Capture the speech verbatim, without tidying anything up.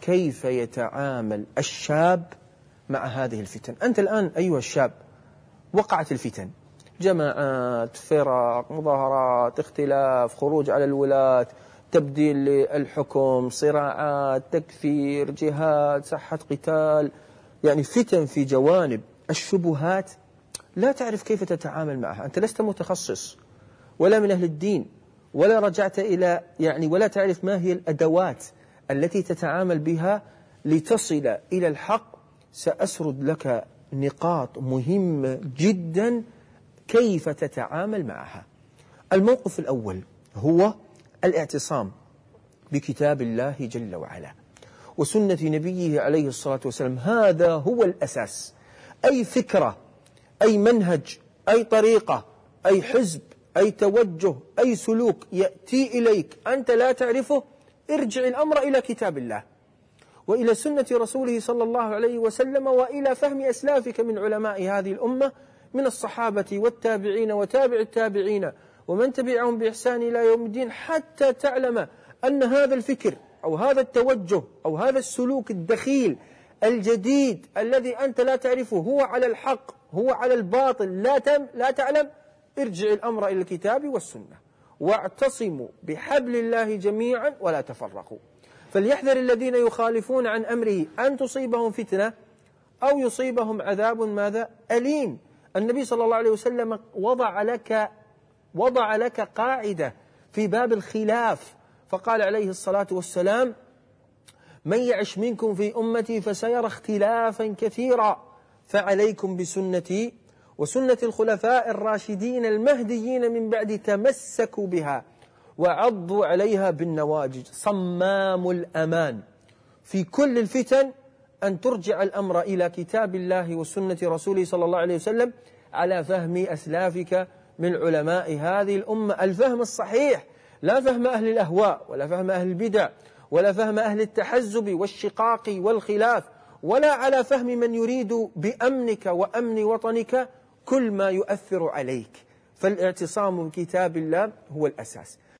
كيف يتعامل الشاب مع هذه الفتن. أنت الآن أيها الشاب وقعت الفتن، جماعات، فرق، مظاهرات، اختلاف، خروج على الولاة، تبديل للحكم، صراعات، تكفير، جهاد، ساحة قتال، يعني فتن في جوانب الشبهات لا تعرف كيف تتعامل معها. أنت لست متخصص ولا من أهل الدين ولا رجعت إلى يعني ولا تعرف ما هي الأدوات التي تتعامل بها لتصل إلى الحق. سأسرد لك نقاط مهمة جدا كيف تتعامل معها. الموقف الأول هو الاعتصام بكتاب الله جل وعلا وسنة نبيه عليه الصلاة والسلام. هذا هو الأساس. أي فكرة، أي منهج، أي طريقة، أي حزب، أي توجه، أي سلوك يأتي إليك أنت لا تعرفه، ارجع الأمر إلى كتاب الله وإلى سنة رسوله صلى الله عليه وسلم وإلى فهم أسلافك من علماء هذه الأمة من الصحابة والتابعين وتابع التابعين ومن تبعهم بإحسان إلى يوم الدين، حتى تعلم أن هذا الفكر أو هذا التوجه أو هذا السلوك الدخيل الجديد الذي أنت لا تعرفه هو على الحق، هو على الباطل، لا تم لا تعلم. ارجع الأمر إلى الكتاب والسنة واعتصموا بحبل الله جميعا ولا تفرقوا. فليحذر الذين يخالفون عن أمره أن تصيبهم فتنة أو يصيبهم عذاب ماذا أليم. النبي صلى الله عليه وسلم وضع لك وضع لك قاعدة في باب الخلاف، فقال عليه الصلاة والسلام: من يعش منكم في أمتي فسيرى اختلافا كثيرا فعليكم بسنتي وسنة الخلفاء الراشدين المهديين من بعد، تمسكوا بها وعضوا عليها بالنواجذ. صمام الأمان في كل الفتن أن ترجع الأمر إلى كتاب الله وسنة رسوله صلى الله عليه وسلم على فهم أسلافك من علماء هذه الأمة، الفهم الصحيح، لا فهم أهل الأهواء ولا فهم أهل البدع ولا فهم أهل التحزب والشقاق والخلاف، ولا على فهم من يريد بأمنك وأمن وطنك كل ما يؤثر عليك. فالاعتصام بكتاب الله هو الأساس.